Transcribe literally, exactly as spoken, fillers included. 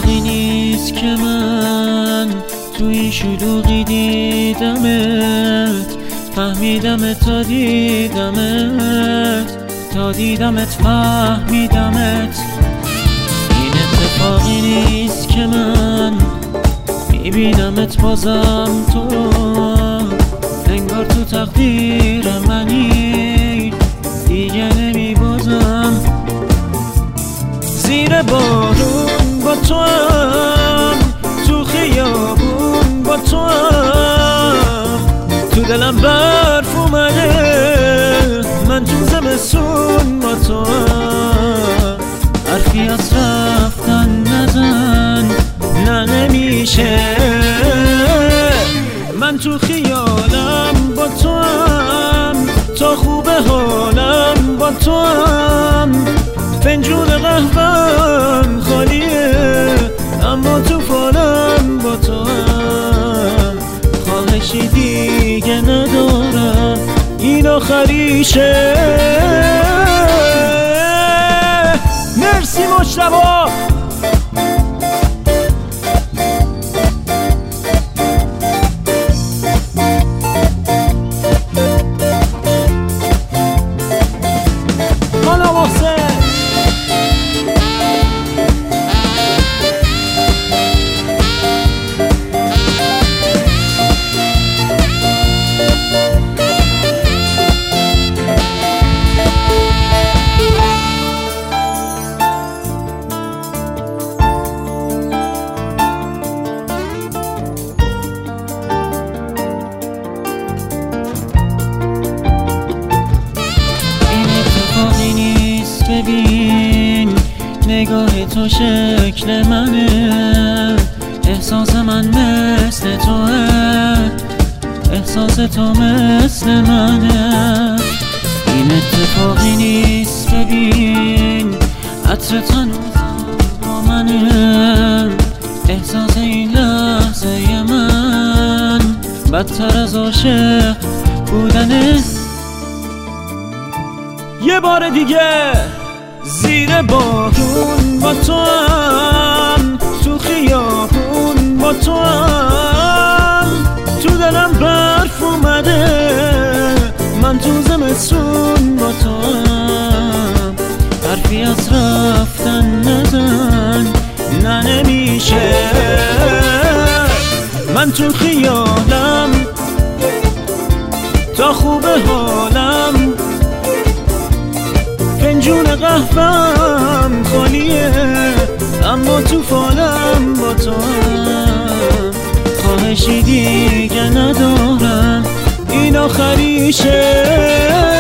اتفاقی نیست که من توی شلوغی دیدمت، فهمیدمت تا دیدمت، تا دیدمت فهمیدمت. این اتفاقی نیست که من میبینمت بازم تو رو، انگار تو تقدیر منی دیگه نمیبازم. زیر بارون با تو هم، تو خیابون با تو هم، تو دلم برف اومده من تو زمستون با تو هم. حرفی از رفتن نزن، نه نمیشه. من تو خیالم با تو هم، تا خوبه حالم با تو هم، فنجون قهوه‌ام خالیه اما تو فالم با تو هم. خواهشی دیگه ندارم، این آخریشه. مرسی مجتبی. ببین نگاه تو شکل منه، احساس من مثل توه، احساس تو مثل منه. این اتفاقی نیست ببین عطرت هنوزم با منه، احساس این لحظه من بدتر از عاشق بودنه. یه بار دیگه زیر بارون با تو هم، تو خیابون با تو هم، تو دلم برف اومده من تو زمستون با تو هم. حرفی از رفتن نزن، نه نمیشه. من تو خیالم تا خوبه حالم، فنجون قهوه‌ام خالیه اما تو فالم با تو هم. خواهشی دیگه ندارم، این آخریشه.